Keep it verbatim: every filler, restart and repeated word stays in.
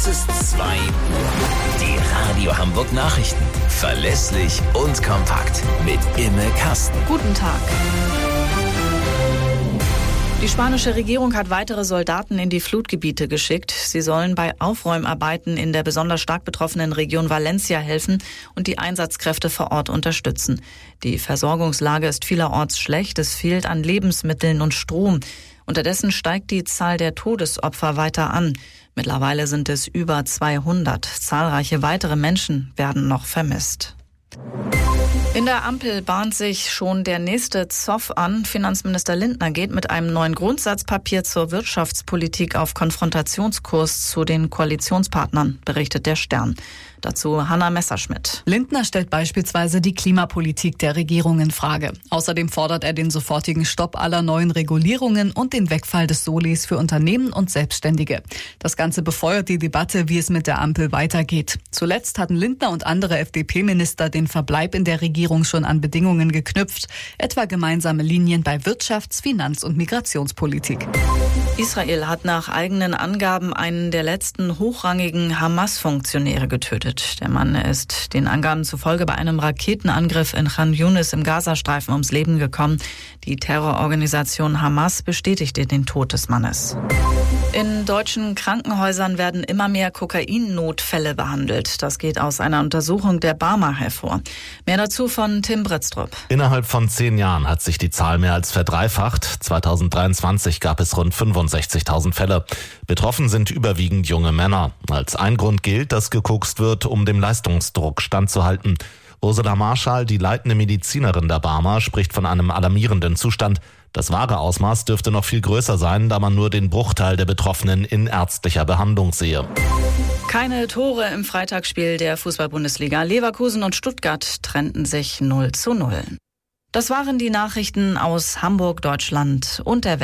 Es ist zwei Uhr. Die Radio Hamburg Nachrichten. Verlässlich und kompakt. Mit Imme Kasten. Guten Tag. Die spanische Regierung hat weitere Soldaten in die Flutgebiete geschickt. Sie sollen bei Aufräumarbeiten in der besonders stark betroffenen Region Valencia helfen und die Einsatzkräfte vor Ort unterstützen. Die Versorgungslage ist vielerorts schlecht. Es fehlt an Lebensmitteln und Strom. Unterdessen steigt die Zahl der Todesopfer weiter an. Mittlerweile sind es über zweihundert. Zahlreiche weitere Menschen werden noch vermisst. In der Ampel bahnt sich schon der nächste Zoff an. Finanzminister Lindner geht mit einem neuen Grundsatzpapier zur Wirtschaftspolitik auf Konfrontationskurs zu den Koalitionspartnern, berichtet der Stern. Dazu Hanna Messerschmidt. Lindner stellt beispielsweise die Klimapolitik der Regierung in Frage. Außerdem fordert er den sofortigen Stopp aller neuen Regulierungen und den Wegfall des Solis für Unternehmen und Selbstständige. Das Ganze befeuert die Debatte, wie es mit der Ampel weitergeht. Zuletzt hatten Lindner und andere F D P-Minister den Verbleib in der Regierung schon an Bedingungen geknüpft, etwa gemeinsame Linien bei Wirtschafts-, Finanz- und Migrationspolitik. Israel hat nach eigenen Angaben einen der letzten hochrangigen Hamas-Funktionäre getötet. Der Mann ist den Angaben zufolge bei einem Raketenangriff in Khan Yunis im Gazastreifen ums Leben gekommen. Die Terrororganisation Hamas bestätigte den Tod des Mannes. In deutschen Krankenhäusern werden immer mehr Kokainnotfälle behandelt. Das geht aus einer Untersuchung der Barmer hervor. Mehr dazu von Tim Britztrup. Innerhalb von zehn Jahren hat sich die Zahl mehr als verdreifacht. zweitausenddreiundzwanzig gab es rund fünfundsechzigtausend Fälle. Betroffen sind überwiegend junge Männer. Als ein Grund gilt, dass gekokst wird, um dem Leistungsdruck standzuhalten. Ursula Marschall, die leitende Medizinerin der Barmer, spricht von einem alarmierenden Zustand. Das wahre Ausmaß dürfte noch viel größer sein, da man nur den Bruchteil der Betroffenen in ärztlicher Behandlung sehe. Keine Tore im Freitagsspiel der Fußball-Bundesliga. Leverkusen und Stuttgart trennten sich null zu null. Das waren die Nachrichten aus Hamburg, Deutschland und der Welt.